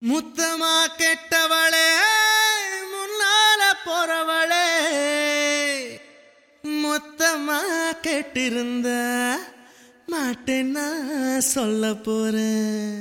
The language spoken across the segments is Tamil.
முத்தமா கெட்டவளே முன்னால போறவளே மொத்தமா கெட்டிருந்த மாட்டேன்னா சொல்ல போறேன்.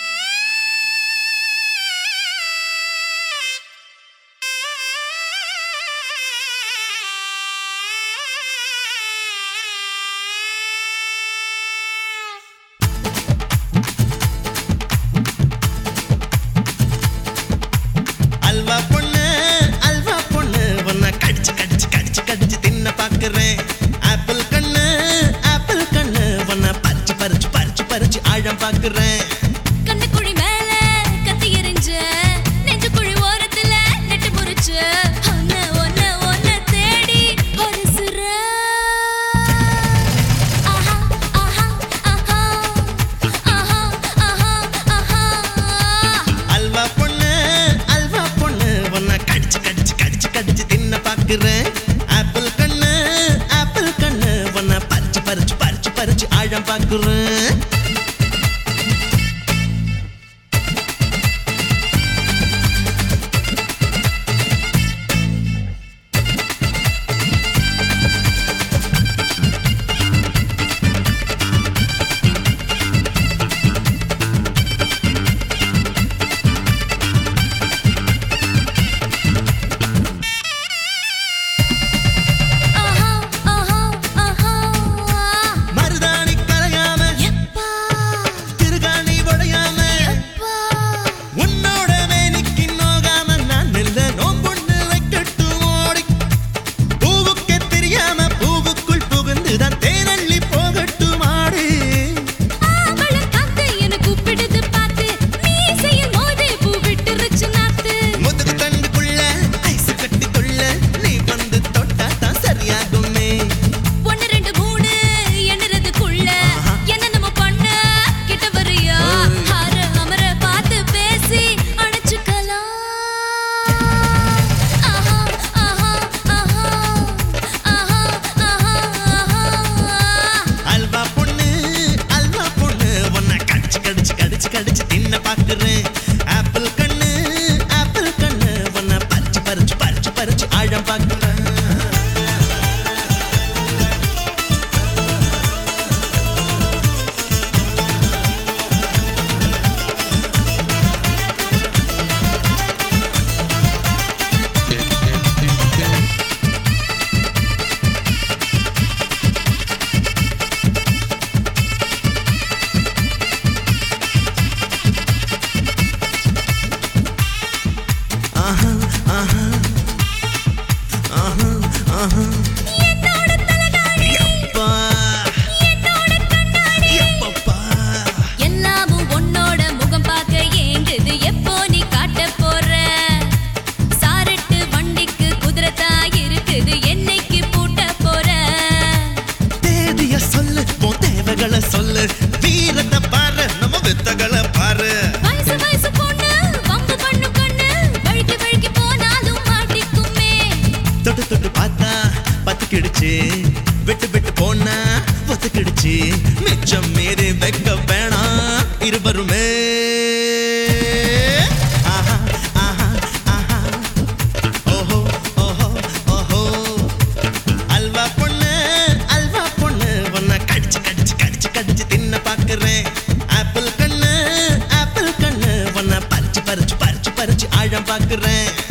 அல்வா பொண்ணு உன்னை கடிச்சு கடிச்சு கடிச்சு கடிச்சு தின்ன பாக்குறேன். ஆப்பிள் கண்ணு உன்னை பறிச்சு பறிச்சு பறிச்சு பறிச்சு ஆழம் பாக்குறேன். கண்ணுக்குழி மேல கத்தி எறிஞ்ச நெஞ்சுக்குழி ஓரத்துல நெட்டு முறிச்ச ஒன்ன தேடி ஒரு சிற. ஆஹா ஆஹா ஆஹா ஆஹா ஆஹா ஆஹா. அல்வா பொண்ணு உன்னை கடிச்சு கடிச்சு கடிச்சு கடிச்சு தின்ன பாக்குறேன். ஆப்பிள் கண்ணு உன்னை பறிச்சு பறிச்சு பறிச்சு பறிச்சு ஆழம் பாக்குறேன். கடிச்சு தின்ன பாக்குறேன். ஆப்பிள் கண்ணு உன்னை பறிச்சு பறிச்சு பறிச்சு பறிச்சு ஆழம் பாக்குறேன். எல்லாமும் உன்னோட முகம் பார்க்க ஏங்குது. எப்போ நீ காட்ட போற சாரட்டு வண்டிக்கு குதிரத்தா இருக்குது. என்னைக்கு பூட்ட போற தேதிய சொல்லு, உன் தேவைகளை சொல்லு, வீரத்தை பாரு, நம்ம வித்தகளை பாரு. வயசு பொண்ணு வம்பு பண்ணு கண்ணு வழுக்கி வழுக்கி போனாலும் மாட்டிக்குமே. தொட்டு தொட்டு பார்த்தா பத்துக்கிடுச்சு, விட்டு விட்டு போனா ஒத்துக்கிடுச்சு. மிச்சம் மீறி வைக்க வேணாம் இருவருமே. ஆஹா ஆஹா ஆஹா ஓஹோ ஓஹோ ஓஹோ. அல்வா பொண்ணு உன்னை கடிச்சு கடிச்சு கடிச்சு கடிச்சு தின்ன பாக்குறேன். ஆப்பிள் கண்ணு உன்னை பறிச்சு பறிச்சு பறிச்சு பறிச்சு ஆழம் பாக்குறேன்.